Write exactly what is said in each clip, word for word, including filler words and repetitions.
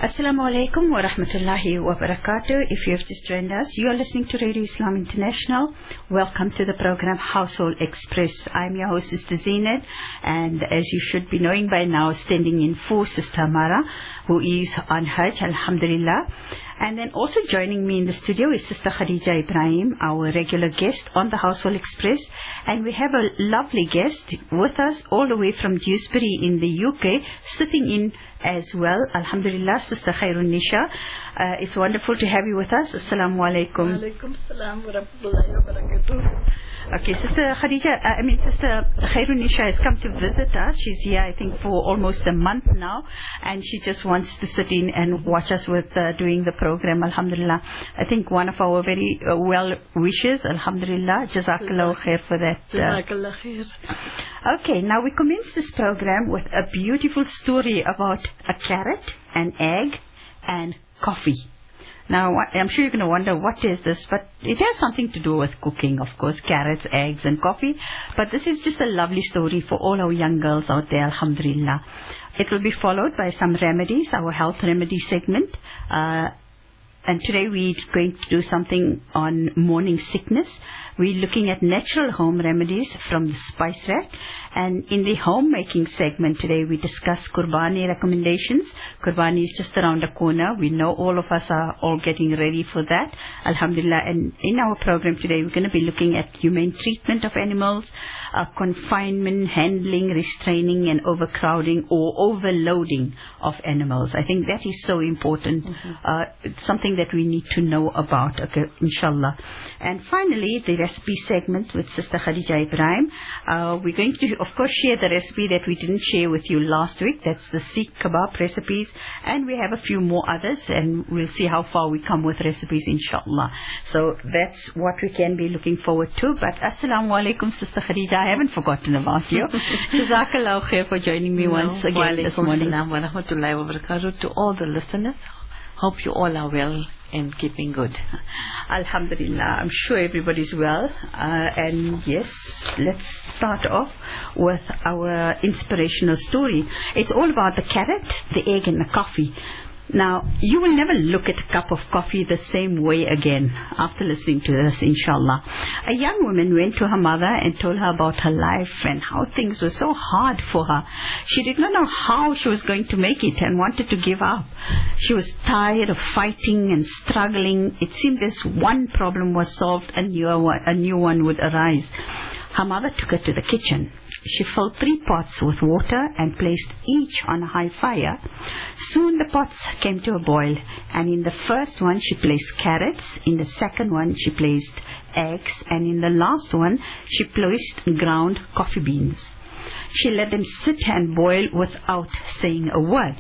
Assalamu alaikum wa rahmatullahi wa barakatuh. If you have just joined us, you are listening to Radio Islam International. Welcome to the program Household Express. I'm your host, Sister Zeenat, and as you should be knowing by now, standing in for Sister Amara, who is on Hajj, alhamdulillah. And then also joining me in the studio is Sister Khadija Ibrahim, our regular guest on the Household Express. And we have a lovely guest with us all the way from Dewsbury in the U K, sitting in as well. Alhamdulillah, Sister Khairun Nisha. Uh, it's wonderful to have you with us. Assalamu alaikum. Wa alaikum salam wa rahmatullahi wa barakatuh. Okay, Sister Khadija, uh, I mean Sister Khairun Nisha has come to visit us. She's here, I think, for almost a month now, and she just wants to sit in and watch us with uh, doing the program. Alhamdulillah. I think one of our very uh, well wishes. Alhamdulillah. Jazakallah khair for that. Uh, Jazakallah khair. Okay, now we commence this program with a beautiful story about a carrot, an egg, and coffee. Now, I'm sure you're going to wonder, what is this? But it has something to do with cooking, of course, carrots, eggs, and coffee. But this is just a lovely story for all our young girls out there, alhamdulillah. It will be followed by some remedies, our health remedy segment. Uh, and today we're going to do something on morning sickness. We're looking at natural home remedies from the Spice Rack. And in the homemaking segment today, we discuss Qurbani recommendations. Qurbani is just around the corner. We know all of us are all getting ready for that. Alhamdulillah. And in our program today, we're going to be looking at humane treatment of animals, uh, confinement, handling, restraining, and overcrowding or overloading of animals. I think that is so important. Mm-hmm. Uh, it's something that we need to know about, okay, inshallah. And finally, the recipe segment with Sister Khadija Ibrahim. Uh, we're going to, of course, share the recipe that we didn't share with you last week. That's the Sikh kebab recipes. And we have a few more others, and we'll see how far we come with recipes, inshallah. So that's what we can be looking forward to. But Assalamu alaikum, Sister Khadija. I haven't forgotten about you. Jazakallah khair for joining me no, once again this morning. Wa rahmatullahi wa barakatuh to all the listeners. Hope you all are well and keeping good. Alhamdulillah, I'm sure everybody's well. Uh, and yes, let's start off with our inspirational story. It's all about the carrot, the egg, and the coffee. Now, you will never look at a cup of coffee the same way again after listening to this, inshallah. A young woman went to her mother and told her about her life and how things were so hard for her. She did not know how she was going to make it and wanted to give up. She was tired of fighting and struggling. It seemed as one problem was solved, a new one, a new one would arise. Her mother took her to the kitchen. She filled three pots with water and placed each on a high fire. Soon the pots came to a boil, and in the first one she placed carrots, in the second one she placed eggs, and in the last one she placed ground coffee beans. She let them sit and boil without saying a word.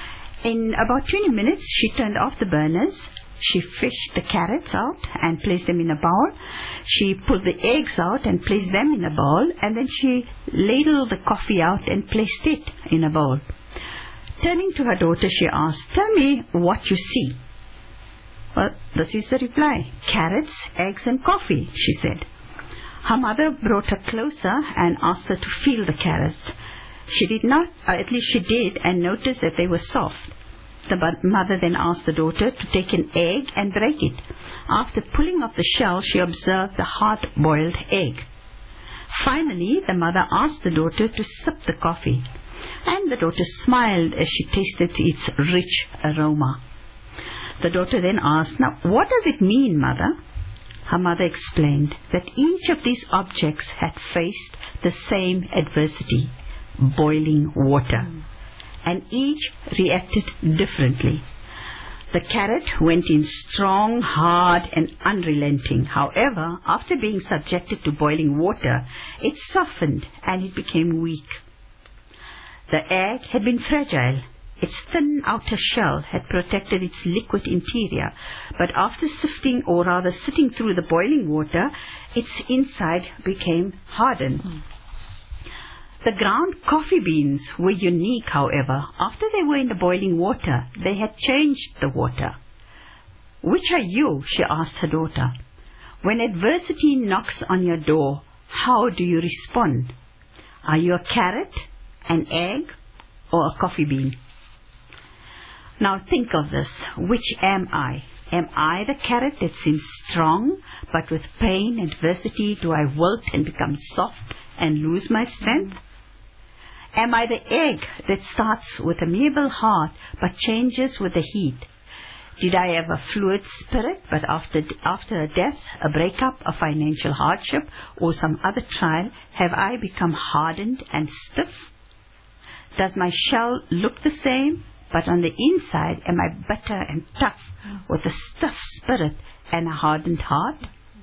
In about twenty minutes she turned off the burners. She fished the carrots out and placed them in a bowl. She pulled the eggs out and placed them in a bowl. And then she ladled the coffee out and placed it in a bowl. Turning to her daughter, she asked, "Tell me what you see." "Well, this is the reply. Carrots, eggs, and coffee," she said. Her mother brought her closer and asked her to feel the carrots. She did not, or at least she did, and noticed that they were soft. The mother then asked the daughter to take an egg and break it. After pulling off the shell, she observed the hard-boiled egg. Finally, the mother asked the daughter to sip the coffee, and the daughter smiled as she tasted its rich aroma. The daughter then asked, "Now, what does it mean, mother?" Her mother explained that each of these objects had faced the same adversity, boiling water. Mm. And each reacted differently. The carrot went in strong, hard, and unrelenting. However, after being subjected to boiling water, it softened and it became weak. The egg had been fragile. Its thin outer shell had protected its liquid interior, but after sifting, or rather sitting through the boiling water, its inside became hardened. Mm. The ground coffee beans were unique, however. After they were in the boiling water, they had changed the water. "Which are you?" she asked her daughter. "When adversity knocks on your door, how do you respond? Are you a carrot, an egg, or a coffee bean?" Now think of this. Which am I? Am I the carrot that seems strong, but with pain and adversity do I wilt and become soft and lose my strength? Am I the egg that starts with a amiable heart, but changes with the heat? Did I have a fluid spirit, but after, after a death, a breakup, a financial hardship, or some other trial, have I become hardened and stiff? Does my shell look the same? But on the inside, am I bitter and tough with a stiff spirit and a hardened heart?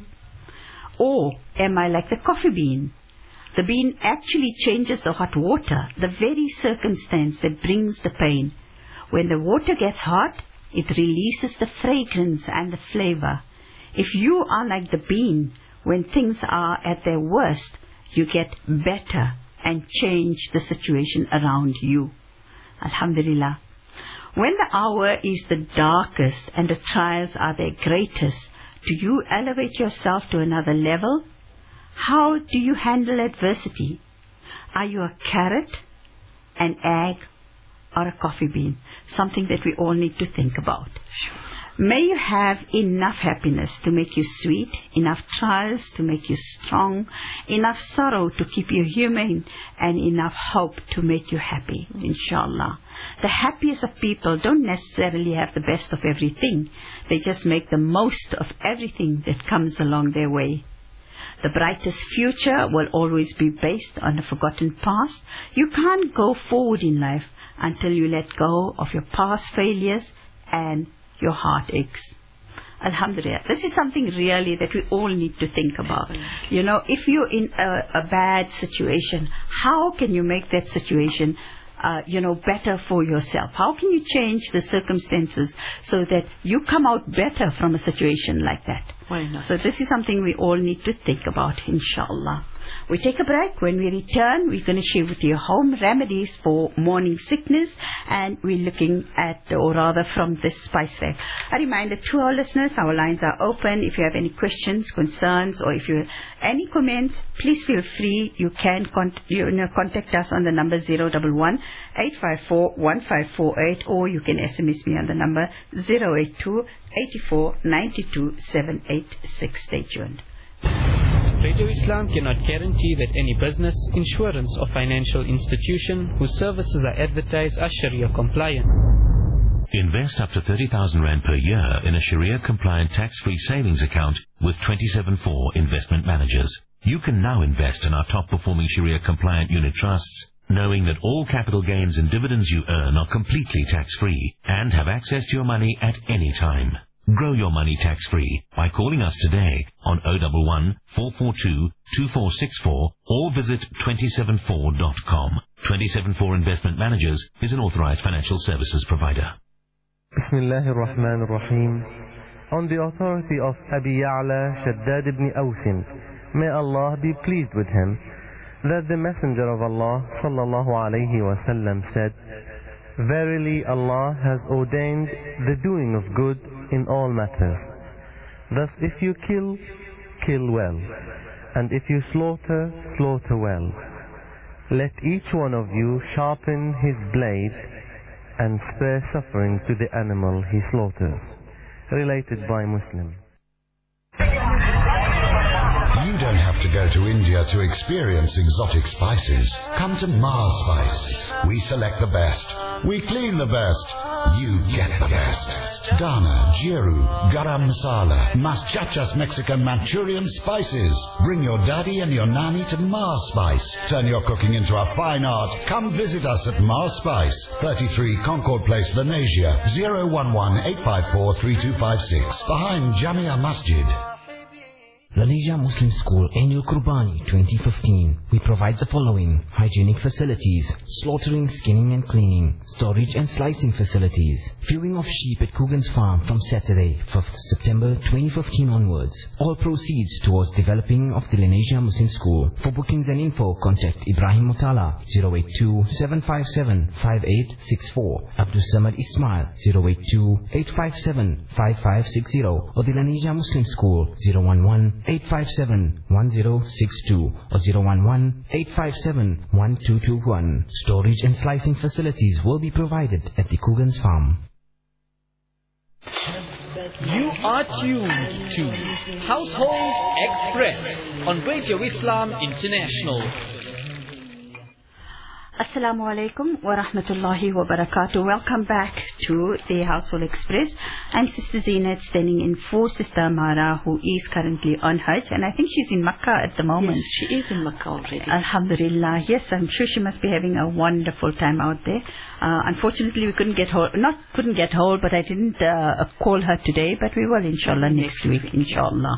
Or am I like the coffee bean? The bean actually changes the hot water, the very circumstance that brings the pain. When the water gets hot, it releases the fragrance and the flavor. If you are like the bean, when things are at their worst, you get better and change the situation around you. Alhamdulillah. When the hour is the darkest and the trials are their greatest, do you elevate yourself to another level? How do you handle adversity? Are you a carrot, an egg, or a coffee bean? Something that we all need to think about. May you have enough happiness to make you sweet, enough trials to make you strong, enough sorrow to keep you humane, and enough hope to make you happy, inshallah. The happiest of people don't necessarily have the best of everything. They just make the most of everything that comes along their way. The brightest future will always be based on a forgotten past. You can't go forward in life until you let go of your past failures and your heartaches. Alhamdulillah. This is something really that we all need to think about. You know, if you're in a, a bad situation, how can you make that situation Uh, you know, better for yourself? How can you change the circumstances so that you come out better from a situation like that? Why not? So this is something we all need to think about, inshallah. We take a break. When we return, we're going to share with you home remedies for morning sickness, and we're looking at, or rather from this spice rack. A reminder to our listeners, our lines are open. If you have any questions, concerns, or if you have any comments, please feel free. You can con- you know, contact us on the number zero one one, eight five four, one five four eight, or you can S M S me on the number zero eight two, eight four, nine two, seven eight six. Stay tuned. Radio Islam cannot guarantee that any business, insurance or financial institution whose services are advertised are Sharia compliant. Invest up to thirty thousand rand per year in a Sharia compliant tax-free savings account with twenty-seven four investment managers. You can now invest in our top performing Sharia compliant unit trusts, knowing that all capital gains and dividends you earn are completely tax-free and have access to your money at any time. Grow your money tax-free by calling us today on zero one one, four four two, two four six four or visit two seven four dot com. twenty-seven four Investment Managers is an authorized financial services provider. Bismillahir Rahmanir Rahim. On the authority of Abi Ya'la Shaddad ibn Awsin, may Allah be pleased with him, that the Messenger of Allah sallallahu alayhi wasallam said, verily Allah has ordained the doing of good in all matters. Thus if you kill, kill well, and if you slaughter, slaughter well. Let each one of you sharpen his blade and spare suffering to the animal he slaughters. Related by Muslim. You don't have to go to India to experience exotic spices. Come to Mars Spice. We select the best. We clean the best. You get the best. Dana, Jiru, Garam Masala, Maschachas Mexican Manchurian spices. Bring your daddy and your nanny to Mars Spice. Turn your cooking into a fine art. Come visit us at Mars Spice, thirty-three Concord Place, Lenasia, zero one one, eight five four, three two five six, behind Jamia Masjid. Lenasia Muslim School Annual Qurbani twenty fifteen. We provide the following: hygienic facilities, slaughtering, skinning and cleaning, storage and slicing facilities, viewing of sheep at Coogan's Farm from Saturday, fifth September twenty fifteen onwards. All proceeds towards developing of the Lenasia Muslim School. For bookings and info, contact Ibrahim Mutala zero eight two, seven five seven, five eight six four, Abdul Samad Ismail zero eight two, eight five seven, five five six zero, or the Lenasia Muslim School zero one one, eight five seven, one zero six two or zero one one, eight five seven, one two two one. Storage and slicing facilities will be provided at the Coogan's Farm. You are tuned to Household Express on Radio Islam International. Assalamu alaikum wa rahmatullahi wa barakatuh. Welcome back to the Household Express. I'm Sister Zainat, standing in for Sister Amara, who is currently on Hajj, and I think she's in Makkah at the moment. Yes, she is in Makkah already. Alhamdulillah. Yes, I'm sure she must be having a wonderful time out there. Uh, unfortunately, we couldn't get hold, not couldn't get hold, but I didn't uh, call her today, but we will inshallah next, next week, week, inshallah.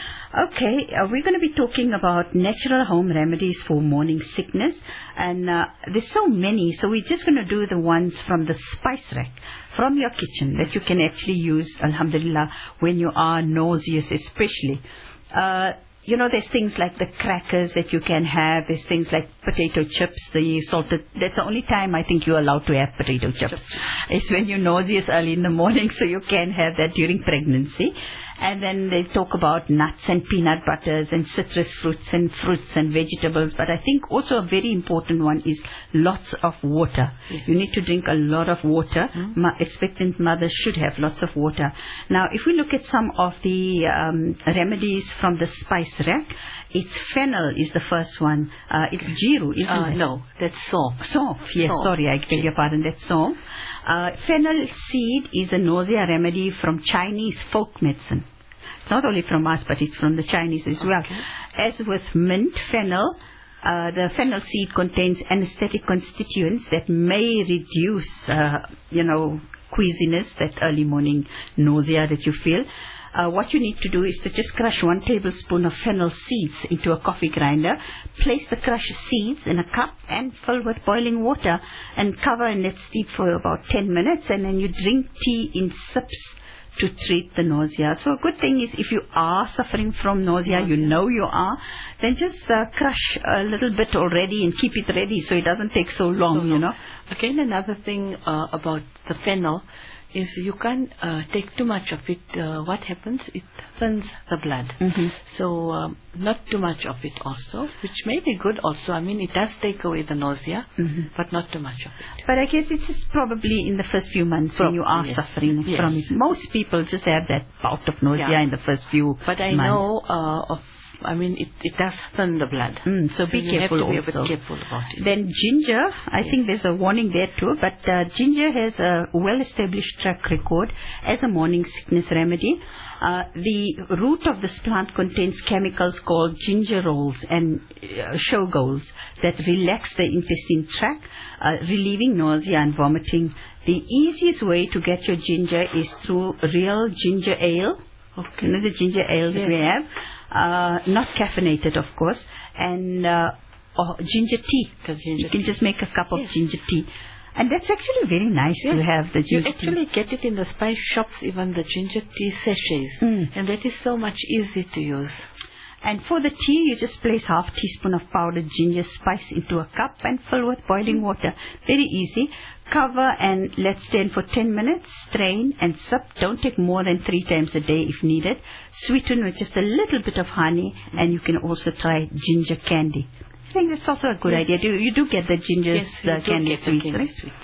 Okay, uh, we're going to be talking about natural home remedies for morning sickness, and uh, there's so many, so we're just going to do the ones from the spice rack, from your kitchen, that you can actually use, alhamdulillah, when you are nauseous especially. Uh, you know, there's things like the crackers that you can have, there's things like potato chips, the salted, that's the only time I think you're allowed to have potato chips. It's when you're nauseous early in the morning, so you can have that during pregnancy. And then they talk about nuts and peanut butters and citrus fruits and fruits and vegetables. But I think also a very important one is lots of water. Yes. You need to drink a lot of water. Mm-hmm. Ma- expectant mothers should have lots of water. Now, if we look at some of the um, remedies from the spice rack, it's fennel is the first one. Uh, it's jiru, isn't uh, it? No, that's sof. Sof, yes, Sof. sorry, I beg your pardon, that's sof. Uh, fennel seed is a nausea remedy from Chinese folk medicine. It's not only from us, but it's from the Chinese as well. Okay. As with mint, fennel, uh, the fennel seed contains anesthetic constituents that may reduce, uh, you know, queasiness, that early morning nausea that you feel. Uh, what you need to do is to just crush one tablespoon of fennel seeds into a coffee grinder, place the crushed seeds in a cup and fill with boiling water and cover and let steep for about ten minutes, and then you drink tea in sips to treat the nausea. So a good thing is, if you are suffering from nausea, nausea. you know you are, then just uh, crush a little bit already and keep it ready so it doesn't take so long, so long. you know. Again, another thing uh, about the fennel is you can't uh, take too much of it. Uh, what happens? It thins the blood. Mm-hmm. So um, not too much of it also, which may be good also. I mean, it does take away the nausea, mm-hmm. but not too much of it. But I guess it's just probably in the first few months when you are yes. suffering yes. from it. Most people just have that bout of nausea yeah. in the first few But I months. know uh, of I mean, it, it does thin the blood. Mm, so, so be you careful have to be also. a bit careful about it. Then ginger, I yes. think there's a warning there too, but uh, ginger has a well-established track record as a morning sickness remedy. Uh, the root of this plant contains chemicals called gingerols and uh, shogols that relax the intestine tract, uh, relieving nausea and vomiting. The easiest way to get your ginger is through real ginger ale. Okay. You know the ginger ale that yes. we have? Uh, not caffeinated, of course, and uh, or ginger tea. Ginger you can tea. just make a cup of yes. ginger tea. And that's actually very nice yes. to have the ginger tea. You actually tea. get it in the spice shops, even the ginger tea sachets. Mm. And that is so much easy to use. And for the tea, you just place half teaspoon of powdered ginger spice into a cup and fill with boiling water. Very easy. Cover and let stand for ten minutes. Strain and sip. Don't take more than three times a day if needed. Sweeten with just a little bit of honey, and you can also try ginger candy. I think that's also a good yes. idea. You, you do get the ginger yes, uh, candy sweets, candy right? sweets.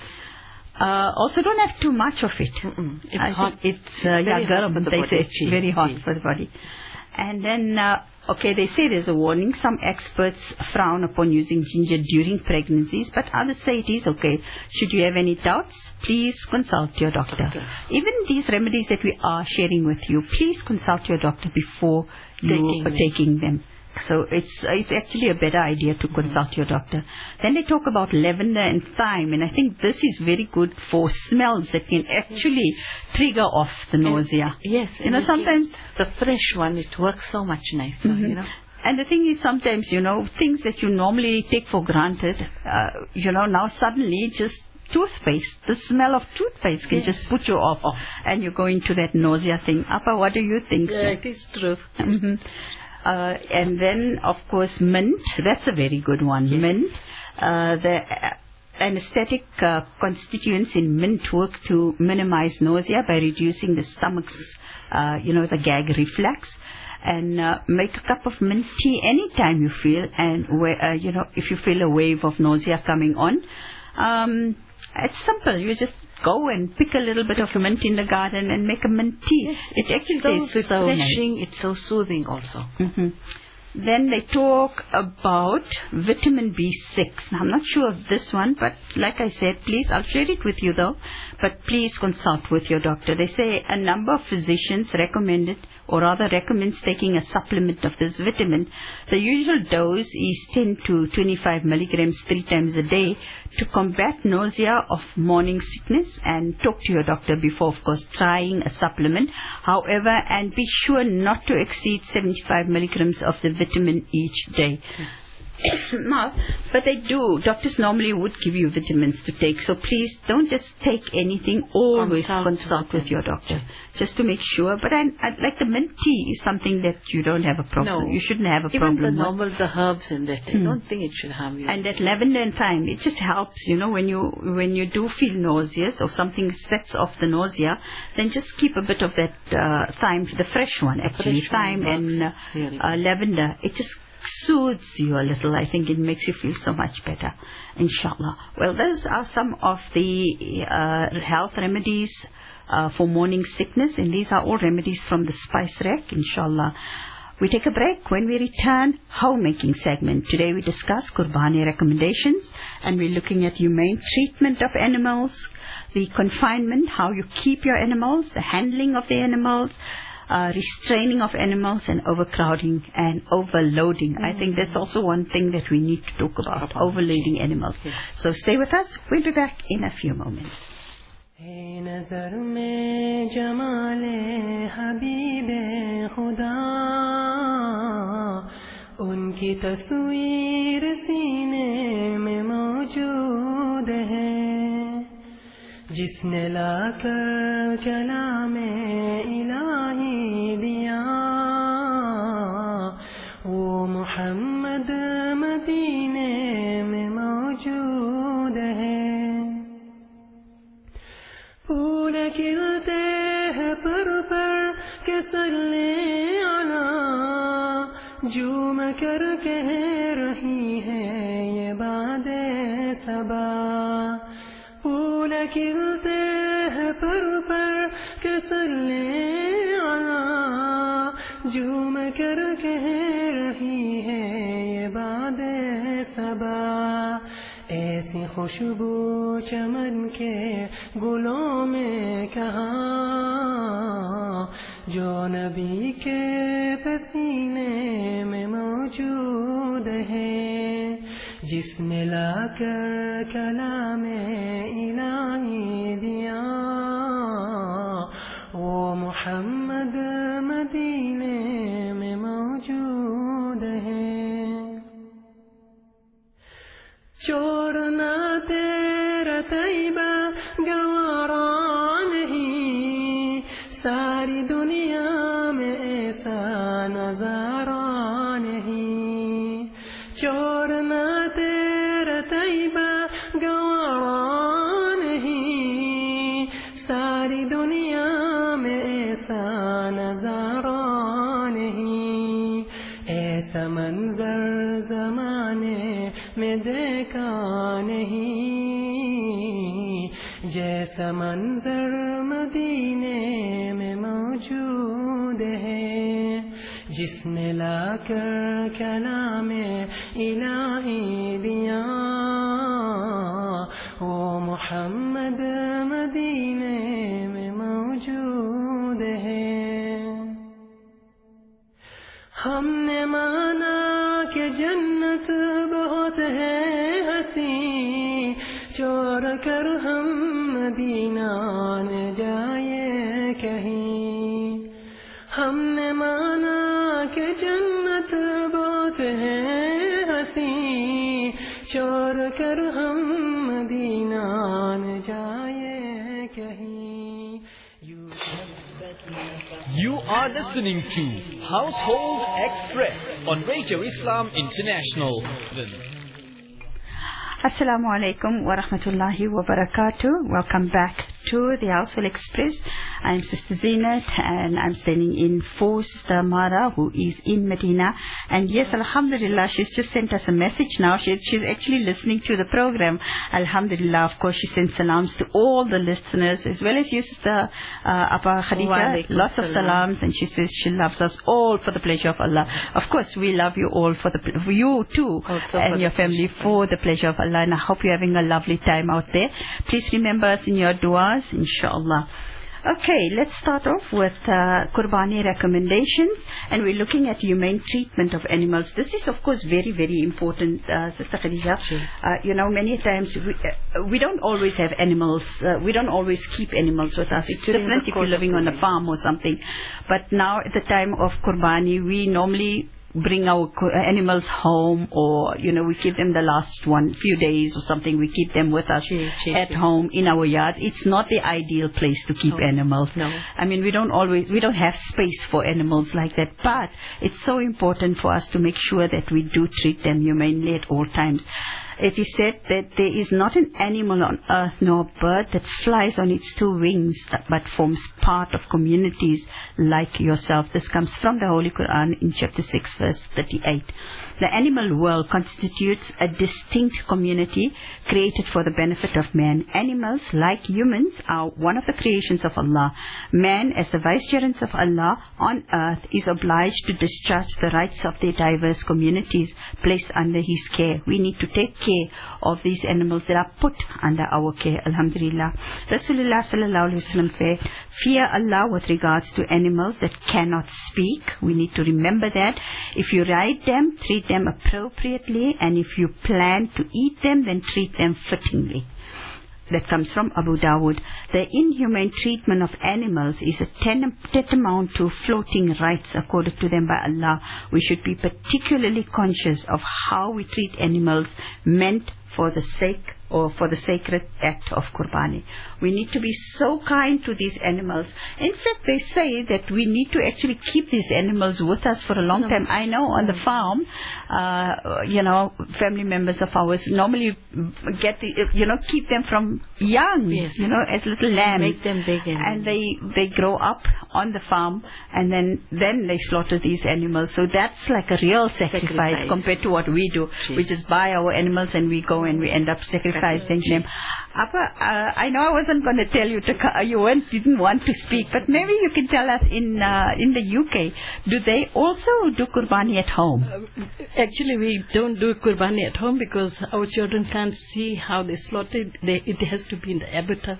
Uh, also, don't have too much of it. Mm-mm. It's I hot. It's, uh, it's yeah, garam, the they body. say it's very hot Gee. for the body. And then, uh, okay, they say there's a warning. Some experts frown upon using ginger during pregnancies, but others say it is okay. Should you have any doubts, please consult your doctor. Okay. Even these remedies that we are sharing with you, please consult your doctor before you are taking them. So it's it's actually a better idea to consult mm-hmm. your doctor. Then they talk about lavender and thyme, and I think this is very good for smells that can actually trigger off the nausea. And, yes, you know, sometimes the fresh one, it works so much nicer. Mm-hmm. You know. And the thing is, sometimes, you know, things that you normally take for granted, uh, you know, now suddenly just toothpaste, the smell of toothpaste can yes. just put you off, oh. and you go into that nausea thing. Appa, what do you think? Yeah, it is true. Mm-hmm. Uh, and then, of course, mint. That's a very good one. Yes. Mint. Uh, the uh, anesthetic uh, constituents in mint work to minimize nausea by reducing the stomach's, uh, you know, the gag reflex. And uh, make a cup of mint tea anytime you feel, and uh, you know, if you feel a wave of nausea coming on. Um, It's simple. You just go and pick a little bit of mint in the garden and make a mint tea. Yes, it actually so tastes so refreshing. nice. It's so soothing also. Mm-hmm. Then they talk about vitamin B six. Now, I'm not sure of this one, but like I said, please, I'll share it with you though, but please consult with your doctor. They say a number of physicians recommend it, or rather recommends taking a supplement of this vitamin. The usual dose is ten to twenty-five milligrams three times a day to combat nausea of morning sickness, and talk to your doctor before, of course, trying a supplement. However, and be sure not to exceed seventy-five milligrams of the vitamin each day. Now, but they do, doctors normally would give you vitamins to take, so please don't just take anything, always consult, consult with your doctor, just to make sure. But I, I, like the mint tea is something that you don't have a problem, no, you shouldn't have a even problem the with. normal, the herbs in that, I Mm. don't think it should harm you. And that lavender and thyme, it just helps, you know, when you when you do feel nauseous or something sets off the nausea, then just keep a bit of that uh, thyme, the fresh one actually, fresh thyme one and uh, really uh, lavender. It just soothes you a little. I think it makes you feel so much better, inshallah. Well, those are some of the uh, health remedies uh, for morning sickness, and these are all remedies from the Spice Rack, inshallah. We take a break. When we return, homemaking segment. Today we discuss Qurbani recommendations, and we're looking at humane treatment of animals, the confinement, how you keep your animals, the handling of the animals, Uh, restraining of animals, and overcrowding and overloading. Mm. I think that's also one thing that we need to talk about, about overloading animals. Yes. So stay with us. We'll be back in a few moments. उनकी तस्वीर सीने में मौजूद है, जिसने लाकर कलामे इलाही दिया, वो मुहम्मद मदीने में मौजूद है। फूल खिलते हैं पर पर के सल्ले आला, झूम कर कह रही है ये बादे सबा। फूल खिलते हैं पर पर के सल्ले आला, झूम कर कह रही है ये बादे सबा। ऐसी खुशबू चमन के गुलों में कहाँ, जो नबी के पसीने में मौजूद है, जिसने लाकर कलामे इलाही दिया, वो मुहम्मद मदीने में मौजूद है। छोड़ना तेरा तैबा गवारा नहीं, सारी दुनिया में ऐसा नजारा नहीं। छोड़ना तेरा तैबा गवारा नहीं, सारी दुनिया में ऐसा नजारा नहीं। ऐसा मंजर जमाने में देखा नहीं, जैसा मंजर मदीने में मौजूद है, जिसने लाकर कलामे इलाही दिया, वो मुहम्मद मदीने में मौजूद है। हमने माना कि जन्नत बहुत है हसी, छोड़ कर हम मदीना न जाए कहीं। हमने माना कि जन्नत बहुत है हसी, छोड़ कर हम मदीना न जाए कहीं। You are listening to Household Express on Radio Islam International. Assalamu alaikum wa rahmatullahi wa barakatuh. Welcome back to the Household Express. I'm Sister Zeenat, and I'm standing in for Sister Amara, who is in Medina. And yes, Alhamdulillah, she's just sent us a message now. She, she's actually listening to the program. Alhamdulillah, of course, she sends salams to all the listeners, as well as you, Sister uh, Appa Khadija. Lots of salams, and she says she loves us all for the pleasure of Allah. Of course, we love you all for the for you too, also and your family for the pleasure of Allah. And I hope you're having a lovely time out there. Please remember us in your du'as, inshallah. Okay, let's start off with uh, Qurbani recommendations, and we're looking at humane treatment of animals. This is, of course, very, very important, uh, Sister Khadija. Sure. Uh, you know, many times we, uh, we don't always have animals. Uh, we don't always keep animals with us. It's different if you're living on a farm or something. But now, at the time of Qurbani, we normally bring our animals home, or you know, we keep them the last one few days or something. We keep them with us cheer, cheer, at cheer. home in our yards. It's not the ideal place to keep no. animals. No, I mean we don't always we don't have space for animals like that. But it's so important for us to make sure that we do treat them humanely at all times. It is said that there is not an animal on earth nor bird that flies on its two wings but forms part of communities like yourself. This comes from the Holy Quran in chapter six verse thirty-eight. The animal world constitutes a distinct community created for the benefit of man. Animals, like humans, are one of the creations of Allah. Man, as the vicegerents of Allah on earth, is obliged to discharge the rights of their diverse communities placed under his care. We need to take care of these animals that are put under our care. Alhamdulillah. Rasulullah sallallahu alaihi wasallam said, fear Allah with regards to animals that cannot speak. We need to remember that. If you ride them, treat them appropriately, and if you plan to eat them, then treat them fittingly. That comes from Abu Dawood. The inhumane treatment of animals is a tantamount to floating rights accorded to them by Allah. We should be particularly conscious of how we treat animals meant for the sake or for the sacred act of Qurbani. We need to be so kind to these animals. In fact, they say that we need to actually keep these animals with us for a long time. I know on the farm, uh, you know, family members of ours normally get the, you know, keep them from young, yes. you know, as little lambs. Make them big. And, and they, they grow up on the farm, and then, then they slaughter these animals. So that's like a real sacrifice, sacrifice. compared to what we do. Jeez. We just buy our animals and we go and we end up sacrificing them. Appa, uh, I know I wasn't going to tell you to, you weren't, didn't want to speak, but maybe you can tell us in uh, in the U K, do they also do Qurbani at home? Uh, actually, we don't do Qurbani at home because our children can't see how they slaughter it. They, it has to be in the abattoir.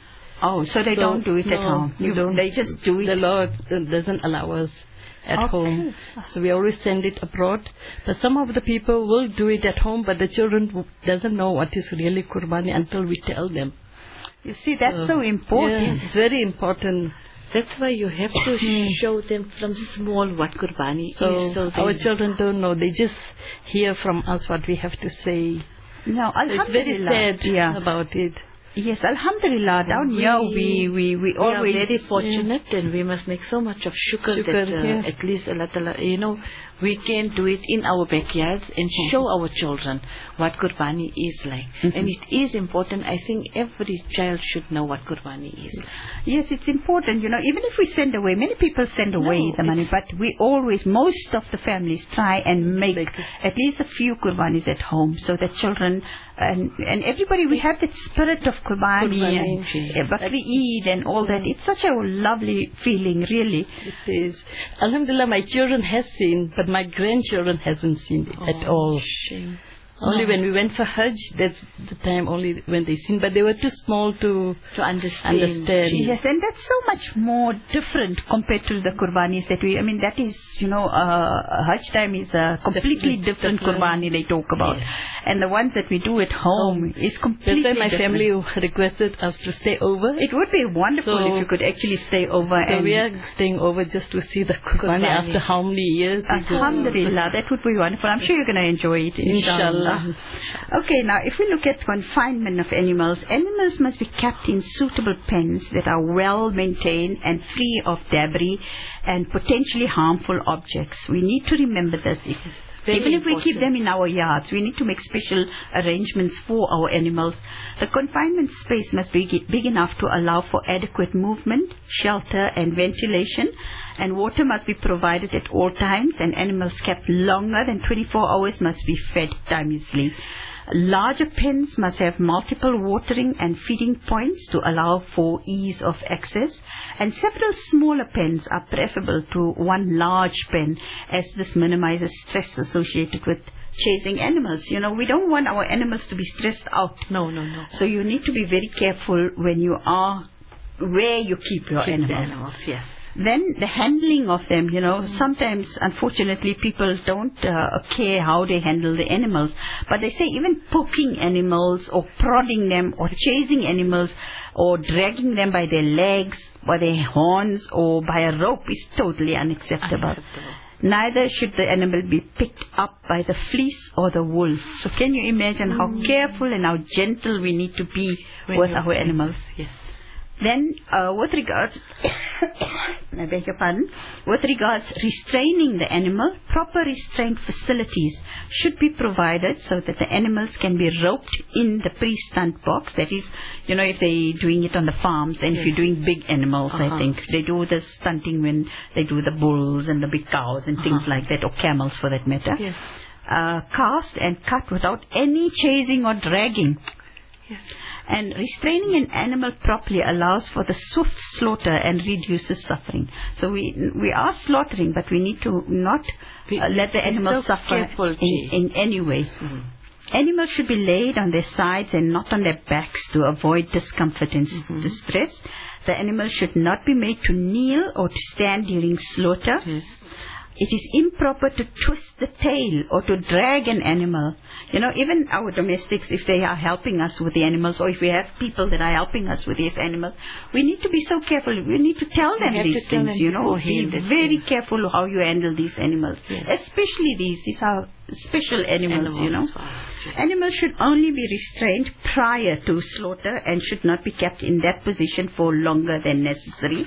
Oh, so they so don't do it no, at home? You don't. They just do it? The law doesn't allow us at okay. home. So we always send it abroad. But some of the people will do it at home, but the children doesn't know what is really Qurbani until we tell them. You see, that's so, so important. Yeah, it's very important. That's why you have to show them from small what Qurbani so is. So our children don't know. They just hear from us what we have to say. No, so it's very sad yeah. about it. Yes, Alhamdulillah, down we, here we, we, we always... We are very fortunate yeah. and we must make so much of shukr, shukr that uh, yeah. at least Allah Ta'ala, you know, we can do it in our backyards and mm-hmm. show our children what Qurbani is like. Mm-hmm. And it is important. I think every child should know what Qurbani is. Yes, it's important. You know, even if we send away, many people send away no, the money, but we always, most of the families try and make like at least a few Qurbanis at home so that children and, and everybody, we have that spirit of Qurbani, Qurbani and uh, Bakri Eid and all that. It's such a lovely feeling, really. It is. Alhamdulillah, my children have seen, but my grandchildren hasn't seen it oh, at all. Shame. Only oh. when we went for Hajj, that's the time only when they seen, but they were too small to to understand. understand. Yes, and that's so much more different compared to the Qurbanis that we, I mean, that is, you know, uh, Hajj time is a completely different, different Qurbani they talk about. Yes. And the ones that we do at home oh. is completely different. That's why my different. family requested us to stay over. It would be wonderful so, if you could actually stay over. So and we are staying over just to see the Qurbani, Qurbani. after how many years? Alhamdulillah, that would be wonderful. I'm sure you're going to enjoy it, inshallah. Okay, now if we look at confinement of animals, animals must be kept in suitable pens that are well maintained and free of debris and potentially harmful objects. We need to remember this. Very Even if we keep important. them in our yards, we need to make special arrangements for our animals. The confinement space must be gi- big enough to allow for adequate movement, shelter and ventilation, and water must be provided at all times, and animals kept longer than twenty-four hours must be fed timelessly. Larger pens must have multiple watering and feeding points to allow for ease of access, and several smaller pens are preferable to one large pen, as this minimizes stress associated with chasing animals. You know, we don't want our animals to be stressed out. No, no, no. So you need to be very careful when you are where you keep your Keep animals. the animals, yes. Then the handling of them, you know, sometimes, unfortunately, people don't uh, care how they handle the animals. But they say even poking animals or prodding them or chasing animals or dragging them by their legs, by their horns or by a rope is totally unacceptable. Unacceptable. Neither should the animal be picked up by the fleece or the wool. So can you imagine mm. how careful and how gentle we need to be When with our animals? Yes. Then, uh, with regards, I beg your pardon, with regards restraining the animal, proper restraint facilities should be provided so that the animals can be roped in the pre-stunt box. That is, you know, if they're doing it on the farms, and yes. if you're doing big animals, uh-huh. I think they do the stunting when they do the bulls and the big cows and uh-huh. things like that, or camels for that matter. Yes. Uh, cast and cut without any chasing or dragging. Yes. And restraining an animal properly allows for the swift slaughter and reduces suffering. So we we are slaughtering, but we need to not uh, let the animal so suffer careful, in, in any way. Mm-hmm. Animals should be laid on their sides and not on their backs to avoid discomfort and mm-hmm. distress. The animal should not be made to kneel or to stand during slaughter. Yes. It is improper to twist the tail or to drag an animal. You know, even our domestics, if they are helping us with the animals, or if we have people that are helping us with these animals, we need to be so careful. We need to tell them these things, you know. Be very careful how you handle these animals. Yes. Especially these. These are special animals, animals you know. Yes. Animals should only be restrained prior to slaughter and should not be kept in that position for longer than necessary.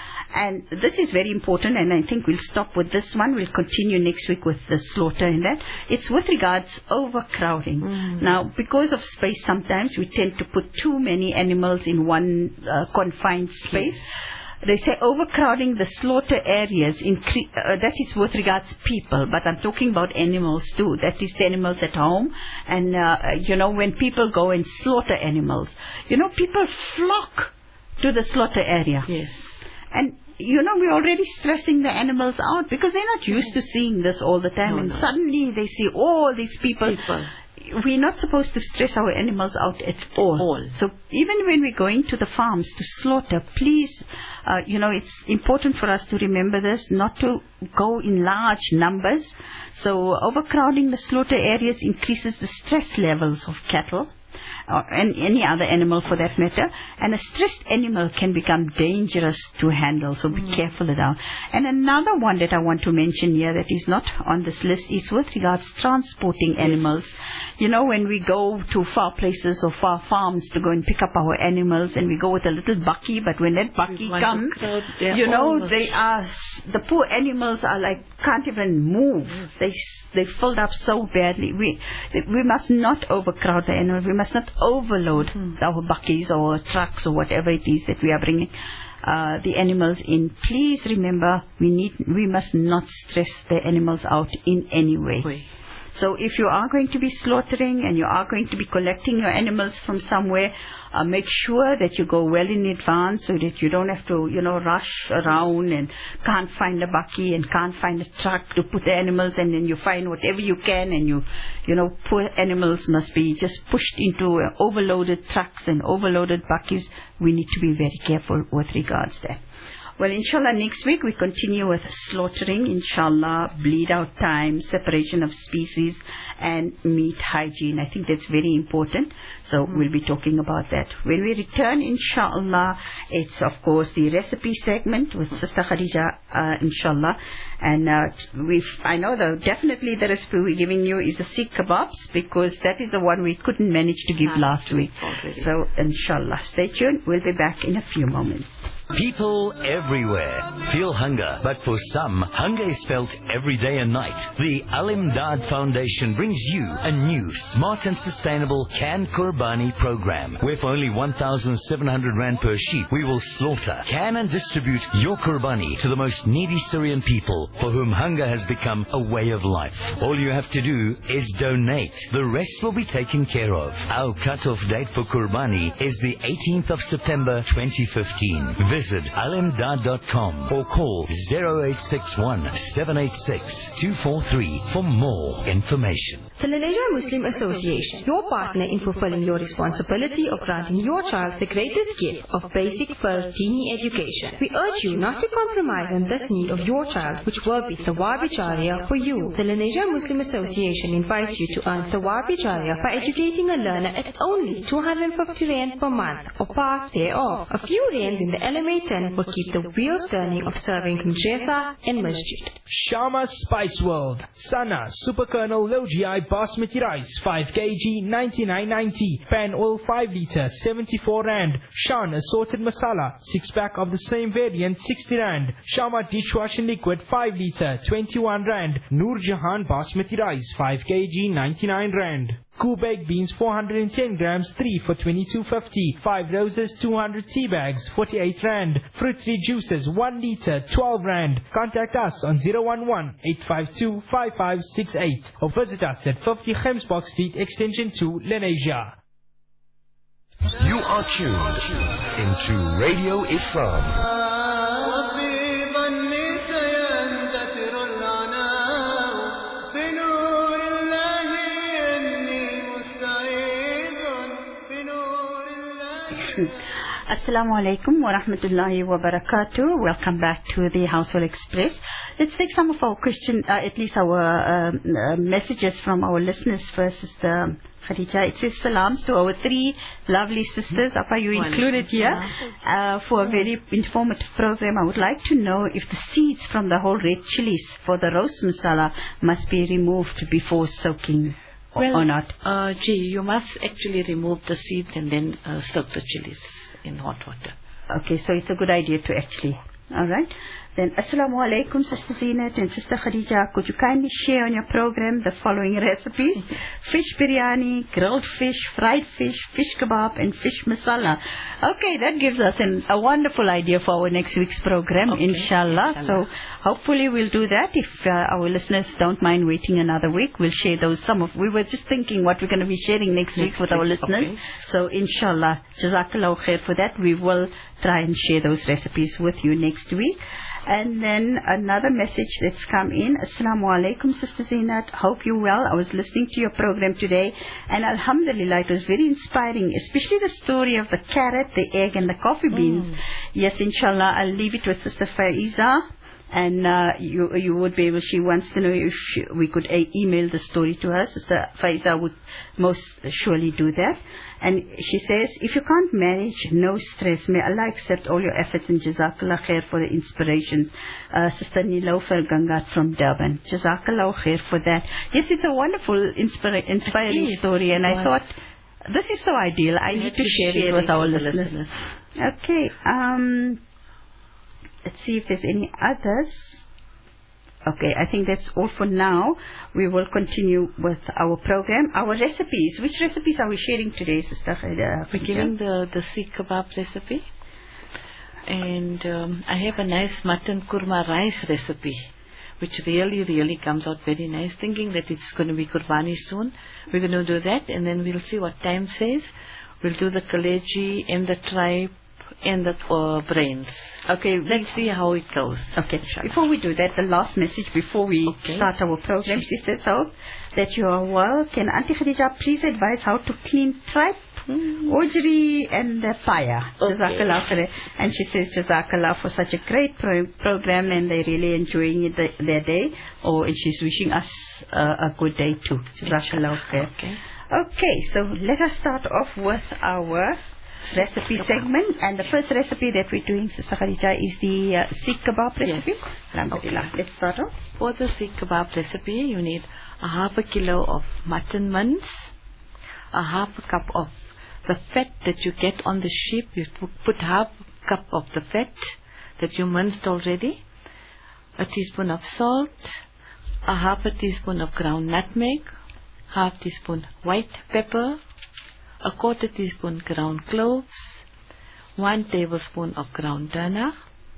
And this is very important, and I think we'll stop with this one. We'll continue next week with the slaughter and that. It's with regards overcrowding. Mm. Now, because of space, sometimes we tend to put too many animals in one uh, confined space. Yes. They say overcrowding the slaughter areas, incre- uh, that is with regards people, but I'm talking about animals too. That is the animals at home. And, uh, you know, when people go and slaughter animals, you know, people flock to the slaughter area. Yes. And, you know, we're already stressing the animals out because they're not used to seeing this all the time. No, and no. suddenly they see all these people. people. We're not supposed to stress our animals out at all. all. So even when we're going to the farms to slaughter, please, uh, you know, it's important for us to remember this, not to go in large numbers. So overcrowding the slaughter areas increases the stress levels of cattle. Or any other animal for that matter, and a stressed animal can become dangerous to handle, so be mm. careful of that. And another one that I want to mention here that is not on this list is with regards to transporting animals. You know, when we go to far places or far farms to go and pick up our animals, and we go with a little bakkie, but when that bakkie comes, you know, they are, the poor animals are like, can't even move. Mm. They, they filled up so badly. We, we must not overcrowd the animals. We must not overload mm. our bakkies or trucks or whatever it is that we are bringing uh, the animals in. Please remember, we need, we must not stress the animals out in any way. Oui. So if you are going to be slaughtering and you are going to be collecting your animals from somewhere, uh, make sure that you go well in advance so that you don't have to, you know, rush around and can't find a bakkie and can't find a truck to put the animals, and then you find whatever you can, and you, you know, poor animals must be just pushed into uh, overloaded trucks and overloaded bakkies. We need to be very careful with regards to that. Well, inshallah, next week we continue with slaughtering, inshallah, bleed out time, separation of species, and meat hygiene. I think that's very important. So mm-hmm. we'll be talking about that. When we return, inshallah, it's of course the recipe segment with Sister Khadija, uh, inshallah. And uh, we, I know that definitely the recipe we're giving you is the Sikh kebabs, because that is the one we couldn't manage to give last, last week. Already. So inshallah, stay tuned. We'll be back in a few moments. People everywhere feel hunger, but for some, hunger is felt every day and night. The Al Imdad Foundation brings you a new, smart and sustainable Can Qurbani program, where for only one thousand seven hundred rand per sheep, we will slaughter, can and distribute your Qurbani to the most needy Syrian people for whom hunger has become a way of life. All you have to do is donate. The rest will be taken care of. Our cut-off date for Qurbani is the eighteenth of September twenty fifteen. Visit al imdad dot com or call zero eight six one, seven eight six, two four three for more information. The Lenasia Muslim Association, your partner in fulfilling your responsibility of granting your child the greatest gift of basic Fard Dini education. We urge you not to compromise on this need of your child, which will be Thawab Jariya for you. The Lenasia Muslim Association invites you to earn Thawab Jariya by educating a learner at only two hundred fifty rand per month or part thereof. A few rands in the L M A ten will keep the wheels turning of serving Madrasa and Masjid. Sharma Spice World, Sana Super Kernel Low G I Basmati Rice five kilograms ninety-nine ninety, Pan Oil five litre seventy-four rand, Shan Assorted Masala six pack of the same variant sixty rand, Sharma Dishwashing Liquid five litre twenty-one rand, Noor Jahan Basmati Rice five kilograms ninety-nine rand. Kubek beans four hundred ten grams three for twenty-two fifty, five roses two hundred tea bags forty-eight rand, fruit tree juices one litre twelve rand. Contact us on zero one one, eight five two, five five six eight or visit us at fifty Gemsbok Street extension two, Lenasia. You are tuned into Radio Islam. Assalamu alaikum wa rahmatullahi wa barakatuh. Welcome back to the Household Express. Let's take some of our question, uh, at least our uh, uh, messages from our listeners first. Sister Khadija, it says salams to our three lovely sisters. Apa, you included here uh, for a very informative program. I would like to know if the seeds from the whole red chilies for the roast masala must be removed before soaking. Well, or not? Uh, gee, you must actually remove the seeds and then uh, soak the chilies in hot water. Okay, so it's a good idea to actually. All right. Then, Assalamu alaikum, Sister Zeenat and Sister Khadija. Could you kindly share on your program the following recipes? Fish biryani, grilled fish, fried fish, fish kebab, and fish masala. Okay, that gives us an, a wonderful idea for our next week's program, okay, inshallah. inshallah. So, hopefully we'll do that. If uh, our listeners don't mind waiting another week, we'll share those. Some of, we were just thinking what we're going to be sharing next, next week with week, our listeners. Okay. So, inshallah, jazakallahu khair for that. We will try and share those recipes with you next week. And then another message that's come in. Assalamu alaikum, Sister Zeenat. Hope you're well. I was listening to your program today, and alhamdulillah, it was very inspiring, especially the story of the carrot, the egg, and the coffee beans. Mm. Yes, inshallah, I'll leave it with Sister Faiza. And uh, you you would be able, she wants to know if she, we could uh, email the story to her. Sister Faiza would most surely do that. And she says, if you can't manage, no stress. May Allah accept all your efforts and Jazakallah khair for the inspirations. Uh, Sister Nilofer Gangat from Durban. Jazakallah khair for that. Yes, it's a wonderful, inspira inspiring story. And I thought, this is so ideal. I need to share it with our listeners. Okay. Um... Let's see if there's any others. Okay, I think that's all for now. We will continue with our program. Our recipes. Which recipes are we sharing today, Sister Khadija? We're giving the, the seekh kebab recipe. And um, I have a nice mutton kurma rice recipe, which really, really comes out very nice. Thinking that it's going to be Qurbani soon. We're going to do that, and then we'll see what time says. We'll do the kaleji and the tripe and the uh, brains. Okay, let's see how it goes. Okay, before we do that, the last message before we okay. start our program, she says, so that you are well. Can Auntie Khadija please advise how to clean tripe, mm. ojri, and the fire? Okay. Jazakallah khair. And she says, Jazakallah for such a great pro program, and they're really enjoying it the, their day. Oh, and she's wishing us uh, a good day too. Jazakallah khair. Okay. Okay, so let us start off with our recipe segment, and the first recipe that we're doing, Sister Khadija, is the uh, seekh kebab recipe. Yes. Alhamdulillah. Okay. Let's start off. For the seekh kebab recipe, you need a half a kilo of mutton mince, a half a cup of the fat that you get on the sheep. You put half cup of the fat that you minced already, a teaspoon of salt, a half a teaspoon of ground nutmeg, half teaspoon white pepper, a quarter teaspoon ground cloves, one tablespoon of ground dhana,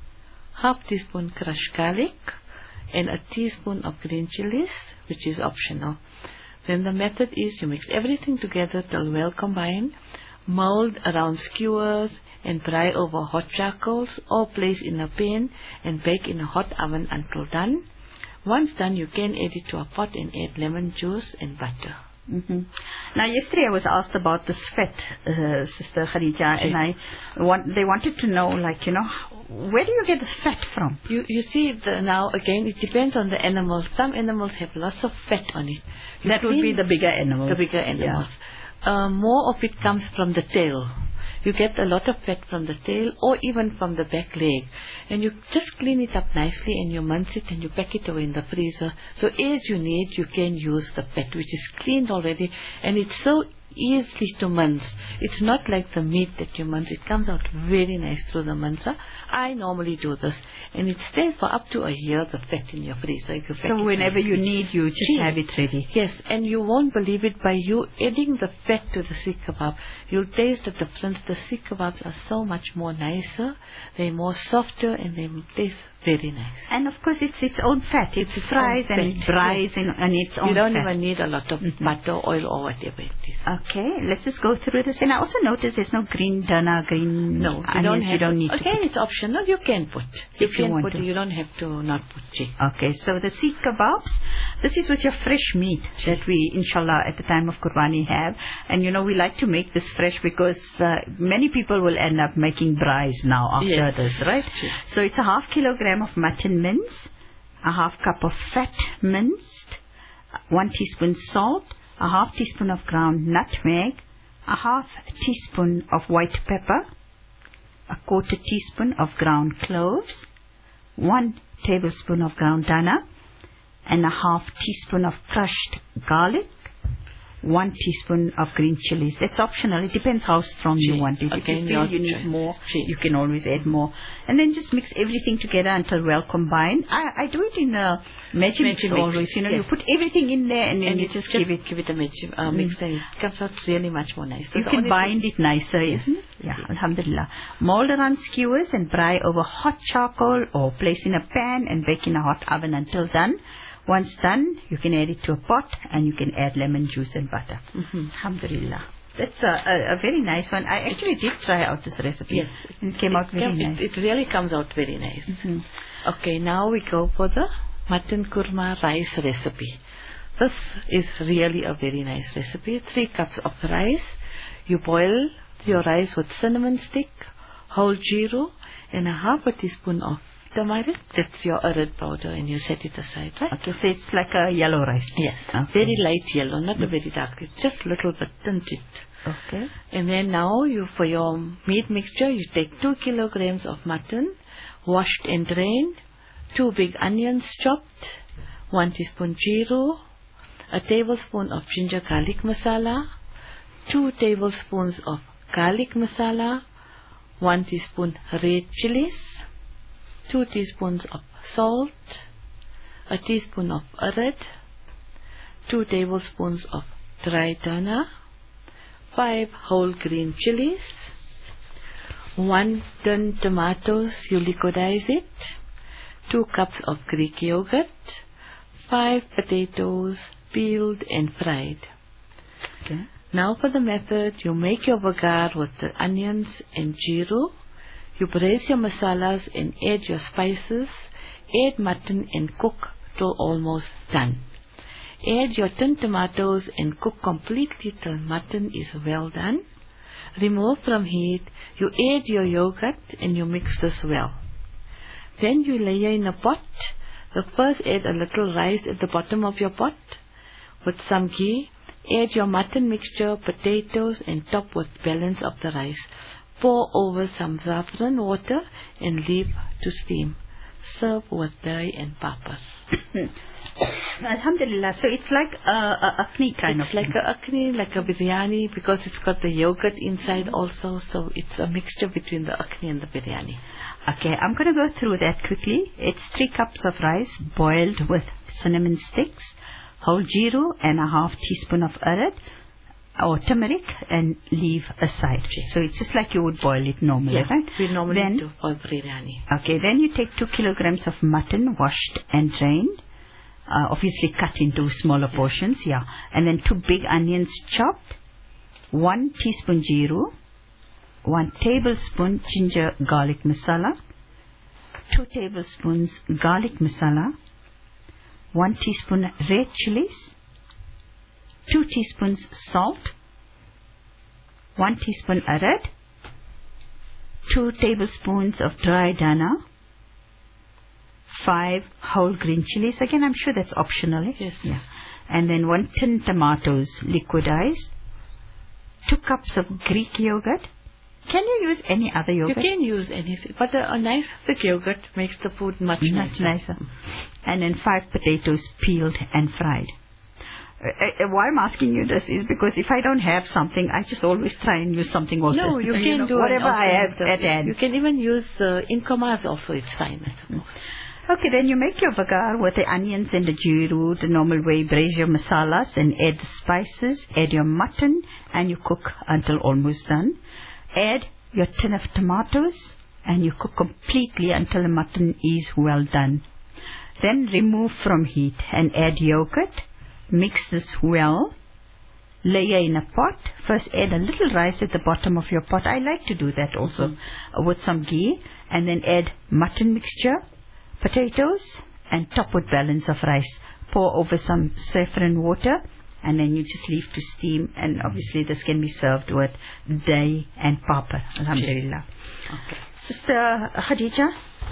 half teaspoon crushed garlic, and a teaspoon of green chilies, which is optional. Then the method is you mix everything together till well combined, mold around skewers and fry over hot charcoals or place in a pan and bake in a hot oven until done. Once done, you can add it to a pot and add lemon juice and butter. Mm-hmm. Now, yesterday I was asked about this fat, uh, Sister Khadija, okay. and I want, they wanted to know, like, you know, where do you get the fat from? You you see, the, now again, it depends on the animal. Some animals have lots of fat on it. You that would be the bigger animals. The bigger animals. Yeah. Uh, more of it comes from the tail. You get a lot of fat from the tail or even from the back leg. And you just clean it up nicely and you mince it and you pack it away in the freezer. So as you need, you can use the fat, which is cleaned already. And it's so easy to mince. It's not like the meat that you mince. It comes out very nice through the mincer. I normally do this. And it stays for up to a year, the fat in your freezer. If you so whenever you need, you just Cheap. have it ready. Yes, and you won't believe it, by you adding the fat to the seekh kebab, you'll taste the difference. The seekh kebabs are so much more nicer. They're more softer and they taste very nice. And of course it's its own fat. It it's fries and it dries yes. on its own fat. You don't fat. even need a lot of mm-hmm. butter, oil or whatever it is. Okay, let's just go through this. And I also noticed there's no green dhana, green no, you onions. Don't have you don't need Again, to put. It's optional. You can put. You if can you want put to. You don't have to not put chili. Okay, so the seekh kebabs, this is with your fresh meat that we, inshallah, at the time of Qurbani have. And you know, we like to make this fresh because uh, many people will end up making braais now after yes. this, right? True. So it's a half kilogram of mutton mince, a half cup of fat minced, one teaspoon salt, a half teaspoon of ground nutmeg, a half teaspoon of white pepper, a quarter teaspoon of ground cloves, one tablespoon of ground dhana, and a half teaspoon of crushed garlic, one teaspoon of green chilies. It's optional. It depends how strong Chili. you want it. Okay, if you feel you need choice. more, Chili. you can always add more. And then just mix everything together until well combined. I, I do it in a Maggi mix always. You know, yes. you put everything in there and then and you just, just just give it give it a mix, uh, mix and it comes out really much more nice. So you can bind it nicer, yes. isn't it? Yeah, alhamdulillah. Mold around skewers and fry over hot charcoal or place in a pan and bake in a hot oven until done. Once done, you can add it to a pot and you can add lemon juice and butter. Mm-hmm. Alhamdulillah. That's a, a, a very nice one. I actually did try out this recipe. Yes. It came it out very came, nice. It, it really comes out very nice. Mm-hmm. Okay, now we go for the mutton kurma rice recipe. This is really a very nice recipe. Three cups of rice. You boil your rice with cinnamon stick, whole jeera, and a half a teaspoon of turmeric. That's your urad powder, and you set it aside, right? Okay, so it's like a yellow rice. Yes, okay. Very light yellow, not mm. a very dark. It's just a little bit tinted. Okay. And then now, you for your meat mixture, you take two kilograms of mutton, washed and drained, two big onions chopped, one teaspoon jeera, a tablespoon of ginger garlic masala, two tablespoons of garlic masala, one teaspoon red chilies, two teaspoons of salt, a teaspoon of urad, two tablespoons of dry dhana, five whole green chilies, one tin tomatoes, you liquidize it, two cups of Greek yogurt, five potatoes peeled and fried. Okay. Now for the method, you make your bagar with the onions and jeera. You braise your masalas and add your spices. Add mutton and cook till almost done. Add your tin tomatoes and cook completely till mutton is well done. Remove from heat. You add your yogurt and you mix this well. Then you layer in a pot. The first add a little rice at the bottom of your pot with some ghee. Add your mutton mixture, potatoes, and top with balance of the rice. Pour over some saffron water and leave to steam. Serve with dai and papad. Hmm. Alhamdulillah. So it's like a, a akni kind it's of like thing. a akni, like a biryani, because it's got the yogurt inside also. So it's a mixture between the akni and the biryani. Okay, I'm going to go through that quickly. It's three cups of rice boiled with cinnamon sticks, whole jeeru, and a half teaspoon of urad or turmeric, and leave aside. So it's just like you would boil it normally, Yeah, right? we normally then, do for biryani. Okay, then you take two kilograms of mutton, washed and drained. Uh, obviously cut into smaller portions, yeah. And then two big onions chopped, one teaspoon jeeru, one tablespoon ginger garlic masala, two tablespoons garlic masala, one teaspoon red chilies, two teaspoons salt, one teaspoon arad, two tablespoons of dry dana, five whole green chilies. Again, I'm sure that's optional. Eh? Yes. Yeah. And then one tin tomatoes liquidized, two cups of Greek yogurt. Can you use any other yogurt? You can use any, but a, a nice thick yogurt makes the food much, much nicer. nicer. And then five potatoes peeled and fried. Uh, uh, why I'm asking you this is because if I don't have something, I just always try and use something also. No, you can you know, do whatever I have alternative. at hand. You can even use uh, inkamas also. It's fine, I suppose. Okay, then you make your bagar with the onions and the jeeru the normal way. Braise your masalas and add the spices. Add your mutton and you cook until almost done. Add your tin of tomatoes and you cook completely until the mutton is well done. Then remove from heat and add yogurt. Mix this well. Layer in a pot. First add a little rice at the bottom of your pot. I like to do that also mm-hmm. with some ghee. And then add mutton mixture, potatoes, and top with balance of rice. Pour over some saffron water, and then you just leave to steam. And obviously this can be served with dahi and papad. Alhamdulillah. Okay. Sister Khadija,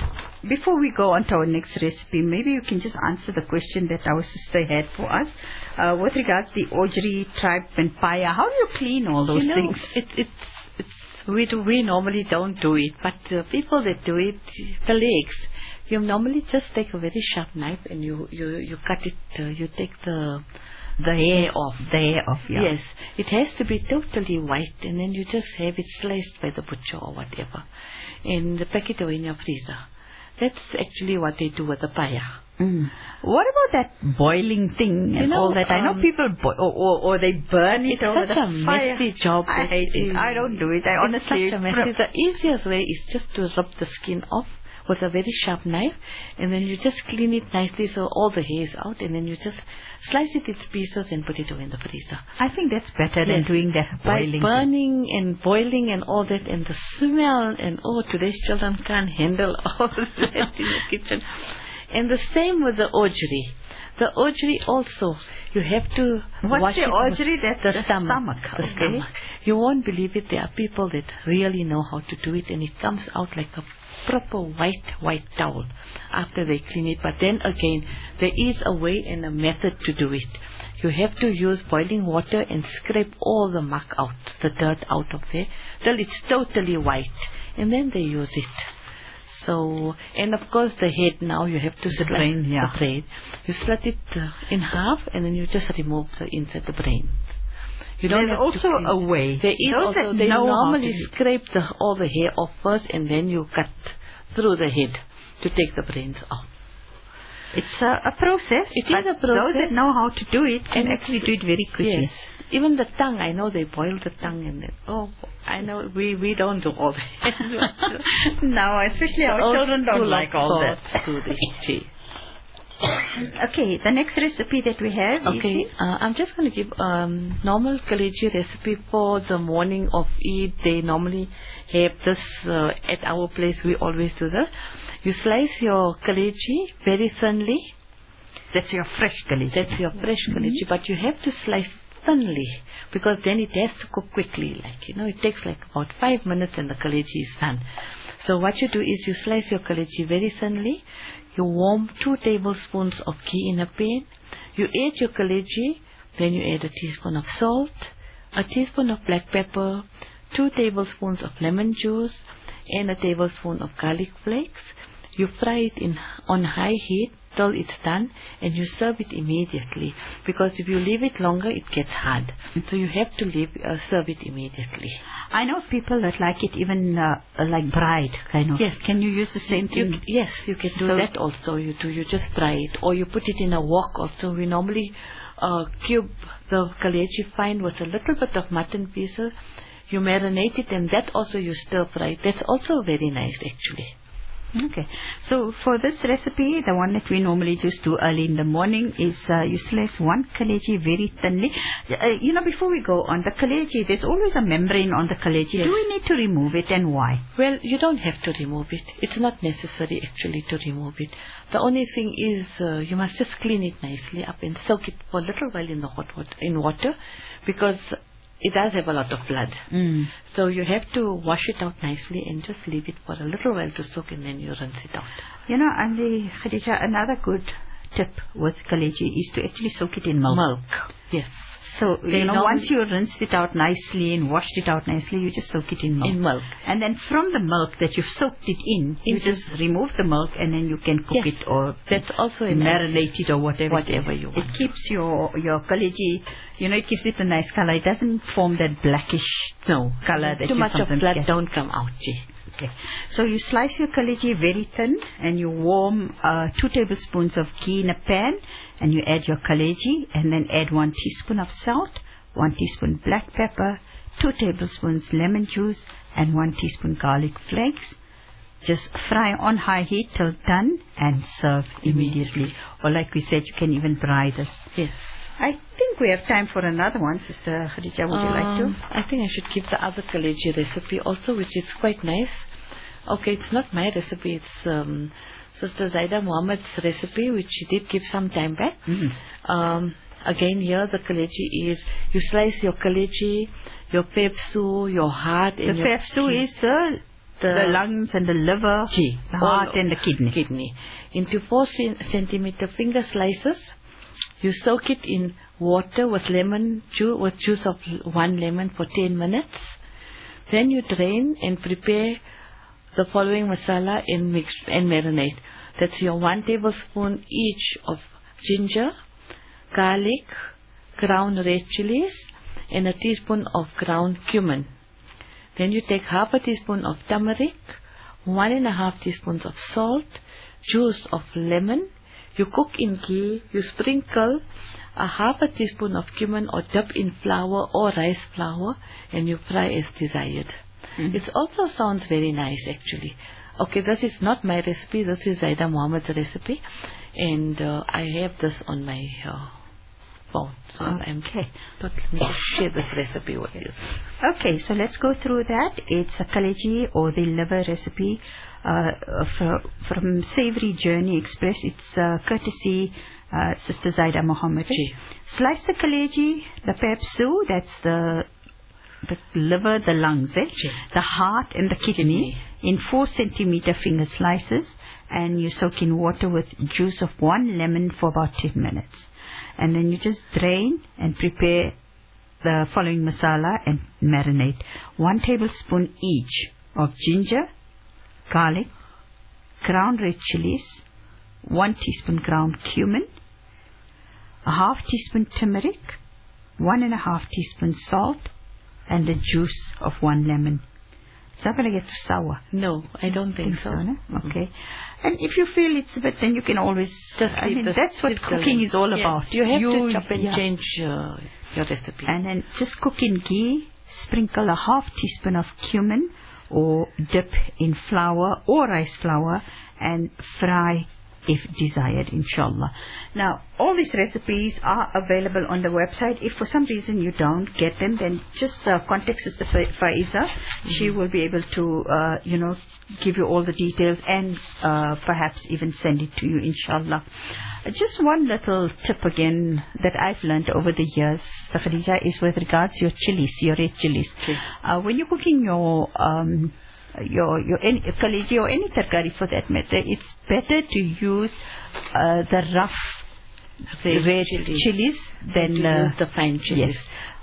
before we go on to our next recipe, maybe you can just answer the question that our sister had for us uh, with regards to the ojri, tripe, and paya. How do you clean all those you know, things? It, it's it's we do we normally don't do it, but uh, people that do it, the legs. You normally just take a very sharp knife and you, you, you cut it, uh, you take the the hair yes, off. The hair off, yeah. Yes. It has to be totally white and then you just have it sliced by the butcher or whatever. And pack it away in your freezer. That's actually what they do with the paya. Mm. What about that boiling thing and you know, all that? I know um, people bo- or, or, or they burn it it's over such the a messy fire. job. I hate it. I don't do it. I it's honestly... such a messy. The easiest way is just to rub the skin off with a very sharp knife, and then you just clean it nicely so all the hair is out, and then you just slice it into pieces and put it away in the freezer. I think that's better yes. than doing that boiling. By burning thing. and boiling and all that, and the smell, and oh, today's children can't handle all that in the kitchen. And the same with the ojri. The ojri also, you have to What's wash the it ojri? That's the, the stomach. stomach. The Okay. stomach. You won't believe it. There are people that really know how to do it, and it comes out like a proper white, white towel after they clean it. But then again, there is a way and a method to do it. You have to use boiling water and scrape all the muck out, the dirt out of there, till it's totally white. And then they use it. So, and of course the head now you have to the slit brain, yeah. the brain. You slit it uh, in half and then you just remove the inside the brain. You don't There's have also to a way. There is Those also, that they know how normally to do- scrape the, all the hair off first and then you cut through the head to take the brains off. It's a, a process. It but is a process. Those that know how to do it can And actually do it very quickly. Yes. Even the tongue, I know they boil the tongue and then, oh, I know we, we don't do all that. No, especially our Old children don't school like all that. thoughts do the tea. Okay, the next recipe that we have Okay, is... uh, I'm just going to give um, normal kaleji recipe for the morning of Eid. They normally have this uh, at our place. We always do this. You slice your kaleji very thinly. That's your fresh kaleji. That's your fresh Mm-hmm. kaleji, but you have to slice thinly because then it has to cook quickly. Like, you know, it takes like about five minutes and the kaleji is done. So what you do is you slice your kaleji very thinly. You warm two tablespoons of ghee in a pan. You add your kaleji, then you add a teaspoon of salt, a teaspoon of black pepper, two tablespoons of lemon juice, and a tablespoon of garlic flakes. you fry it in on high heat till it's done, and you serve it immediately. Because if you leave it longer, it gets hard. So you have to leave, uh, serve it immediately. I know people that like it even uh, like bride kind of. Yes. Can you use the same thing? You, yes, you can do So- that also. You do. You just fry it, or you put it in a wok. Also, we normally uh, cube the kaleji fine with a little bit of mutton pieces. You marinate it, and that also you stir fry. That's also very nice, actually. Okay. So for this recipe, the one that we normally just do early in the morning is uh, you slice one kaleji very thinly. Uh, you know, before we go on, the kaleji, there's always a membrane on the kaleji. Yes. Do we need to remove it, and why? Well, you don't have to remove it. It's not necessary actually to remove it. The only thing is uh, you must just clean it nicely up and soak it for a little while in the hot water, in water, because it does have a lot of blood. Mm. So you have to wash it out nicely and just leave it for a little while to soak, and then you rinse it out. You know, Andy, Khadija, another good tip with kaleji is to actually soak it in milk. Milk, yes. So, They you know, normally- once you rinsed it out nicely and washed it out nicely, you just soak it in milk. In milk. And then from the milk that you've soaked it in, you Into- just remove the milk, and then you can cook Yes. it or That's also a marinate it or whatever. it Whatever is. you want. It keeps your, your kaleji, you know, it gives it a nice color. It doesn't form that blackish No. color that Too you much of sometimes blood get. don't come out, Ji. Okay. So you slice your kaleji very thin, and you warm uh, two tablespoons of ghee in a pan, and you add your kaleji, and then add one teaspoon of salt, one teaspoon black pepper, two tablespoons lemon juice, and one teaspoon garlic flakes. Just fry on high heat till done, and serve immediately. Or like we said, you can even fry this. Yes. I think we have time for another one, Sister Khadija. Would you like Um, to? I think I should give the other kaleji recipe also, which is quite nice. Okay, it's not my recipe. It's um, Sister Zaida Muhammad's recipe, which she did give some time back. Mm-hmm. Um, again, here the kaleji is, you slice your kaleji, your pepsu, your heart. The and your pepsu ki- is the, the lungs and the liver, Ji, the all heart and the kidney. kidney. Into four cen- centimeter finger slices. You soak it in water with lemon juice, with juice of one lemon for ten minutes. Then you drain and prepare the following masala and mix and marinate. That's your one tablespoon each of ginger, garlic, ground red chilies, and a teaspoon of ground cumin. Then you take half a teaspoon of turmeric, one and a half teaspoons of salt, juice of lemon. You cook in ghee. You sprinkle a half a teaspoon of cumin or dip in flour or rice flour, and you fry as desired. Mm-hmm. It also sounds very nice, actually. Okay, this is not my recipe. This is Zaida Muhammad's recipe, and uh, I have this on my uh, phone. So I'm Okay. thought let me just share this recipe with you. Okay, so let's go through that. It's a kaleji or the liver recipe uh, from, from Savory Journey Express. It's uh, courtesy uh, Sister Zaida Muhammad. Ji. Slice the kaleji, the pepsu, that's the the liver, the lungs, eh? Ji. the heart and the kidney, in four centimeter finger slices, and you soak in water with juice of one lemon for about ten minutes. And then you just drain and prepare the following masala and marinate. One tablespoon each of ginger, garlic, ground red chilies, one teaspoon ground cumin, a half teaspoon turmeric, one and a half teaspoon salt, and the juice of one lemon. It's not going to get too sour. No, I don't think, so. no? Okay. And if you feel it's a bit, then you can always Just I leave mean, the- that's what leave the cooking lemon. is all Yes, about. You have to chop and yeah. change uh, your recipe. And then just cook in ghee, sprinkle a half teaspoon of cumin or dip in flour or rice flour and fry if desired, inshallah. Now, all these recipes are available on the website. If for some reason you don't get them, then just uh, contact Sister Fa- Faiza. Mm-hmm. She will be able to, uh, you know, give you all the details and uh, perhaps even send it to you, inshallah. Uh, just one little tip again that I've learned over the years, Sister Khadija, is with regards to your chilies, your red chilies. Okay. Uh, when you're cooking your um, your your any kaleji or any tarkari for that matter, it's better to use uh, the rough Red red chilies. chilies than to uh, use the fine chilies. Yes.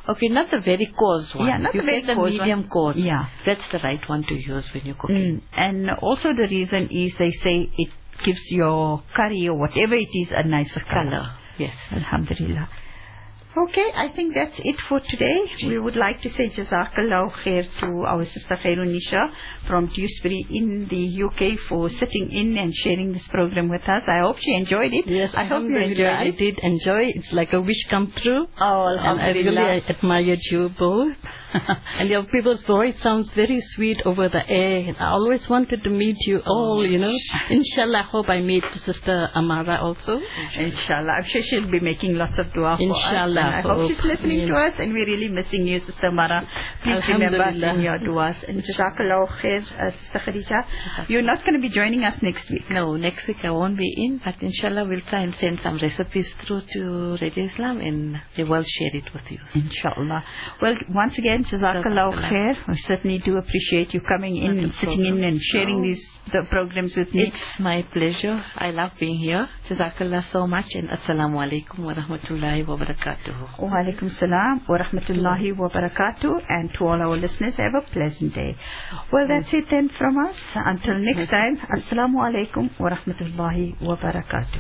Okay, not the very coarse one. Yeah, not you the very get the coarse medium one. coarse. Yeah. That's the right one to use when you're cooking. Mm. And also the reason is they say it gives your curry or whatever it is a nicer color. Color. Yes. Alhamdulillah. Okay, I think that's it for today. We would like to say Jazakallah khair to our sister Khairunisha from Dewsbury in the U K for sitting in and sharing this program with us. I hope she enjoyed it. Yes, I hope you enjoyed I it. did enjoy. It's like a wish come true. Oh, and I really I admired you both. And your people's voice sounds very sweet over the air. I always wanted to meet you all, you know. Inshallah, I hope I meet Sister Amara also. Inshallah. I'm sure she'll be making lots of dua for Inshallah, us. And I hope hope. she's listening Yeah. to us, and we're really missing you, Sister Amara. Please remember us in your duas. And Jazakallah khair, uh, Sister Khadija. You're not going to be joining us next week. No, next week I won't be in, but inshallah we'll try and send some recipes through to Radio Islam and they will share it with you. Inshallah. Well, once again, Jazakallah khair. I certainly do appreciate you coming in and sitting in and sharing these the programs with me. It's my pleasure. I love being here. Jazakallah so much, and assalamu alaikum wa rahmatullahi wa barakatuh. Wa alaikum salam wa rahmatullahi wa barakatuh. And to all our listeners, have a pleasant day. Well, that's it then from us. Until next time, assalamu alaikum wa rahmatullahi wa barakatuh.